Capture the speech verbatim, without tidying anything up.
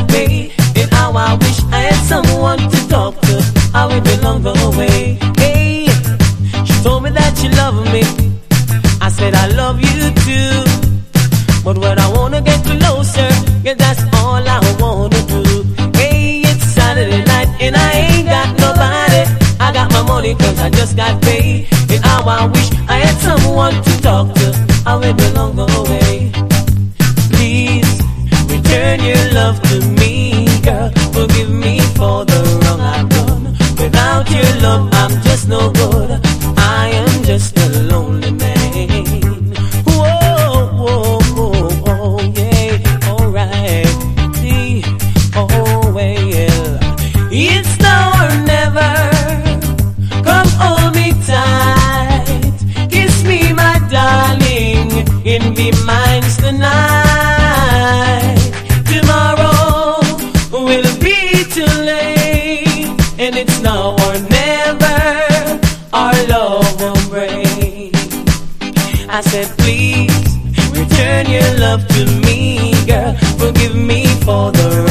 got paid. And how I wish I had someone to talk to. How it been long away. Hey, she told me that she loved me. I said I love you too. But when I wanna get closer, yeah, that's all I wanna do. Hey, it's Saturday night and I ain't got nobody. I got my money cause I just got paid. And how I wish I had someone to talk to. How it been long away. Please return your love to me, girl. Forgive me for the wrong I've done. Without your love, I'm just no good. I am just a lonely man. Whoa, whoa, whoa, oh, yeah, alright. See, oh, well, it's now or never. Come hold me tight. Kiss me, my darling, and be mine tonight. Tomorrow will be too late, and it's now or never. Our love will break. I said, please return your love to me, girl. Forgive me for the